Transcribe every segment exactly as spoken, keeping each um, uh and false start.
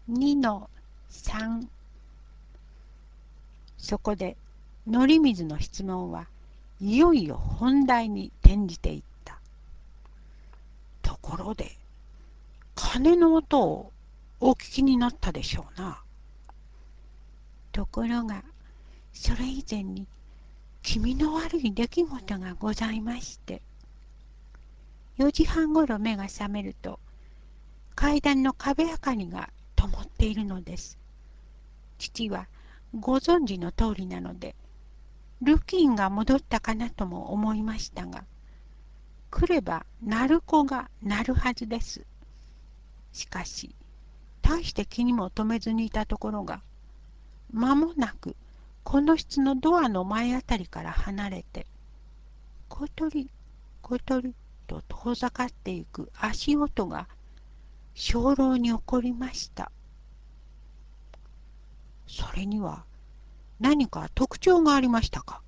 にのさん。そこで則水の質問はいよいよ本題に転じていった。ところで、鐘の音をお聞きになったでしょうな。ところが、それ以前に気味の悪い出来事がございまして、よじはんごろ目が覚めると、階段の壁明かりが灯っているのです。父はご存知の通りなので、ルキンが戻ったかなとも思いましたが、来れば鳴る子が鳴るはずです。しかし、大して気にも留めずにいたところが、間もなくこの室のドアの前あたりから離れて、小鳥、小鳥と遠ざかっていく足音が鐘楼に起こりました。それには何か特徴がありましたか？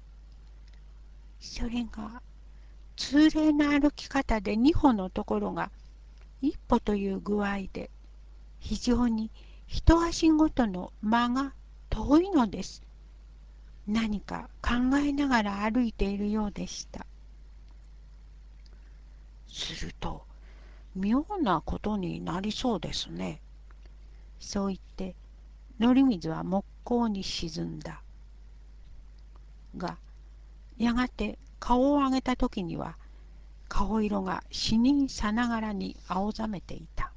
それが、通例な歩き方で二歩のところが一歩という具合で、非常に一足ごとの間が遠いのです。何か考えながら歩いているようでした。すると、妙なことになりそうですね。そう言って、則水は木工に沈んだ。が、やがて顔を上げた時には、顔色が死人さながらに青ざめていた。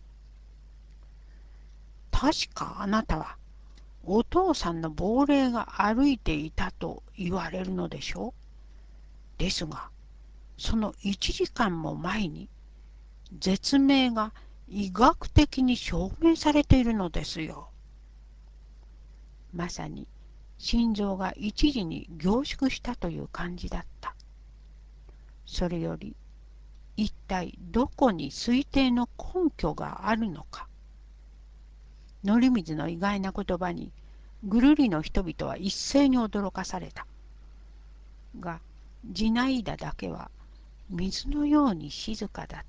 確かあなたは、お父さんの亡霊が歩いていたと言われるのでしょう。ですが、そのいちじかんも前に、絶命が医学的に証明されているのですよ。まさに心臓が一時に凝縮したという感じだった。それより一体どこに推定の根拠があるのか。則水の意外な言葉にぐるりの人々は一斉に驚かされた。がジナイダだけは水のように静かだった。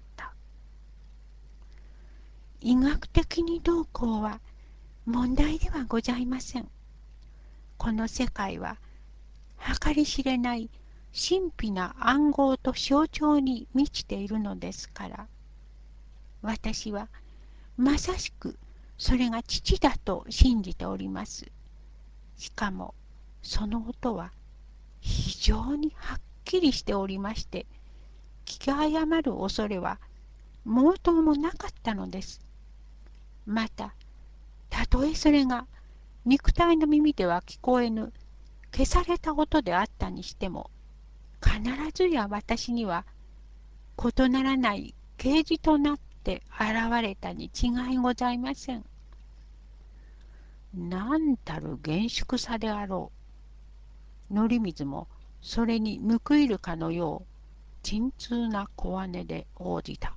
医学的にどうこうは問題ではございません。この世界は計り知れない神秘な暗号と象徴に満ちているのですから、私はまさしくそれが父だと信じております。しかもその音は非常にはっきりしておりまして、聞き誤る恐れは毛頭もなかったのです。また、たとえそれが肉体の耳では聞こえぬ消された音であったにしても、必ずや私には異ならない啓示となって現れたに違いございません。なんたる厳粛さであろう。則水もそれに報いるかのよう沈痛な声音で応じた。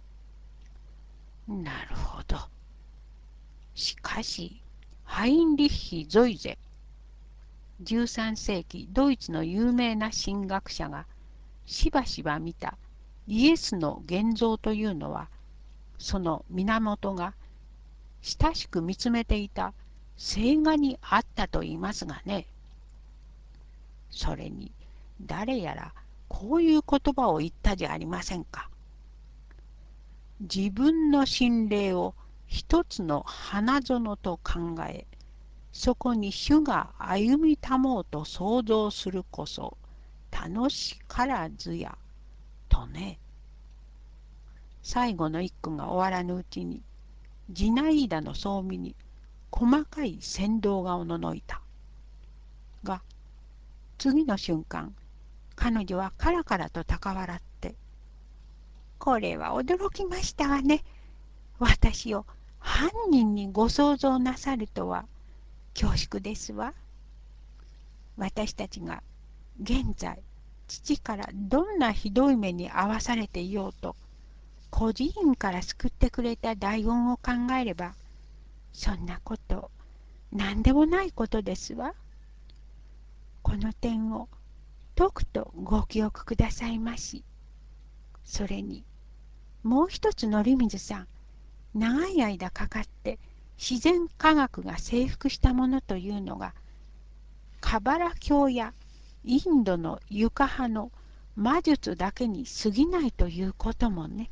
なるほど。しかし、ハインリッヒ・ゾイゼ、じゅうさん世紀ドイツの有名な神学者がしばしば見たイエスの現像というのは、その源が親しく見つめていた聖画にあったと言いますがね。それに誰やらこういう言葉を言ったじゃありませんか。自分の心霊を一つの花園と考え、そこに主が歩みたもうと想像するこそ楽しからずやとね。最後の一句が終わらぬうちに、ジナイーダの装備に細かい先導がおののいた。が、次の瞬間、彼女はカラカラと高笑って、これは驚きましたわね。私を犯人にご想像なさるとは恐縮ですわ。私たちが現在、父からどんなひどい目に遭わされていようと、孤児院から救ってくれた大恩を考えれば、そんなこと、何でもないことですわ。この点を、とくとご記憶くださいまし。それに、もう一つ則水さん、長い間かかって自然科学が征服したものというのがカバラ教やインドのユカ派の魔術だけに過ぎないということもね。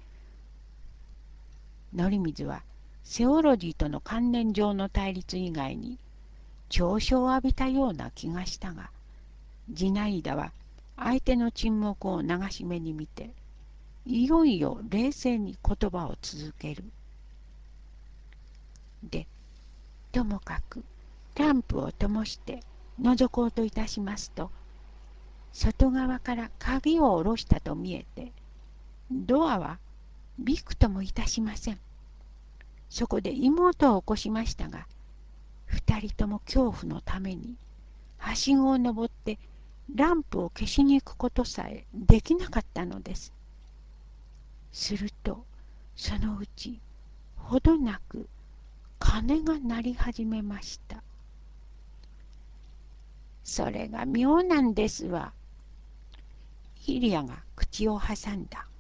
則水はセオロジーとの関連上の対立以外に嘲笑を浴びたような気がしたが、ジナイダは相手の沈黙を流し目に見て、いよいよ冷静に言葉を続ける。で、ともかくランプを灯して覗こうといたしますと、外側から鍵を下ろしたと見えて、ドアはびくともいたしません。そこで妹を起こしましたが、二人とも恐怖のために、はしごを登ってランプを消しに行くことさえできなかったのです。すると、そのうち、ほどなく鐘が鳴り始めました。それが妙なんですわ。イリアが口を挟んだ。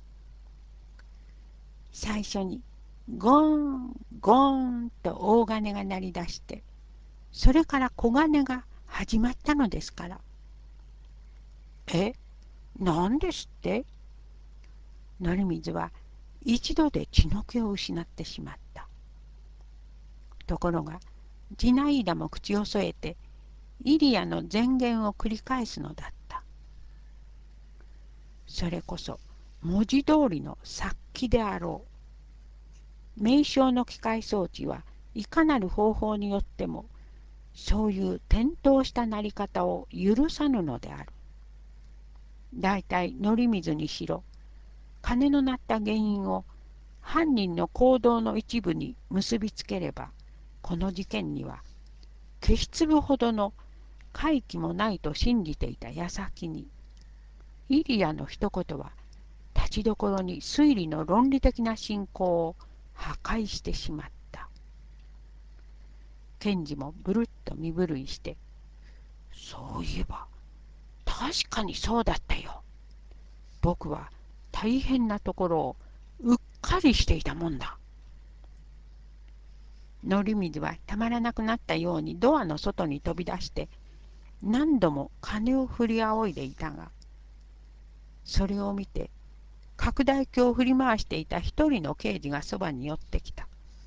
最初にゴーンゴーンと大鐘が鳴り出して、それから小鐘が始まったのですから。え、なんですって？則水は一度で血の気を失ってしまった。ところがジナイーダも口を添えてイリアの前言を繰り返すのだった。それこそ文字通りの殺気であろう。名称の機械装置はいかなる方法によってもそういう転倒したなり方を許さぬのである。だいたい則水にしろ、鐘の鳴った原因を犯人の行動の一部に結びつければ、この事件には消し粒ほどの怪奇もないと信じていた矢先に、イリアの一言は立ちどころに推理の論理的な進行を破壊してしまった。検事もぶるっと身震いして、そういえば確かにそうだったよ。僕は大変なところをうっかりしていたもんだ。則水はたまらなくなったようにドアの外に飛び出して何度も鐘を振り仰いでいたが、それを見て拡大鏡を振り回していた一人の刑事がそばに寄ってきた。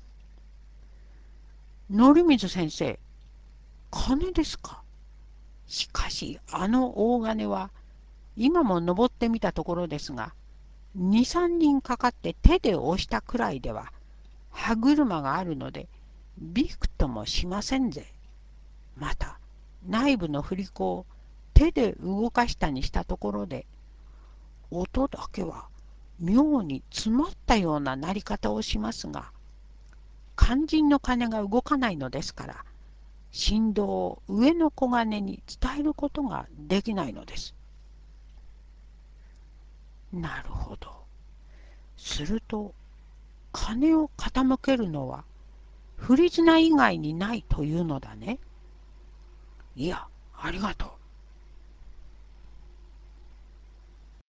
則水先生、鐘ですか？しかしあの大鐘は今も登ってみたところですが、二三人かかって手で押したくらいでは歯車があるのでびくともしませんぜ。また内部の振り子を手で動かしたにしたところで、音だけは妙に詰まったような鳴り方をしますが、肝心の鐘が動かないのですから、振動を上の小鐘に伝えることができないのです。なるほど。すると、鐘を傾けるのは振り綱以外にないというのだね。いや、ありがとう。